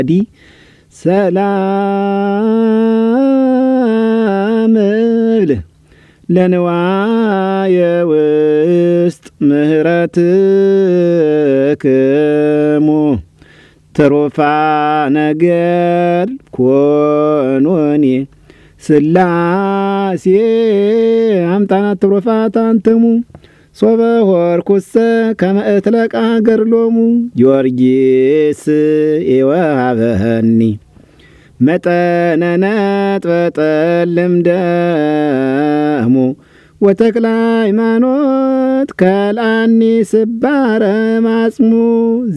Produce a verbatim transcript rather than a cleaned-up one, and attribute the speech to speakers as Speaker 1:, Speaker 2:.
Speaker 1: ዲ ሰላም እብል ለንዋየ ውስጥ ምህረትክሙ ትሩፋ ነገር ኮኖኒ ስላሴ አምጣናት ትሩፋት አንትሙ ሶበ ሆርኩሰ ከመ እትለቃ ገድሎሙ ጊዮርጊስ ኢወሀበኒ መጠነ ነጥበጠልም ደሙ ወተክለ ሃይማኖት ከልአኒ ስባረ ማጽሙ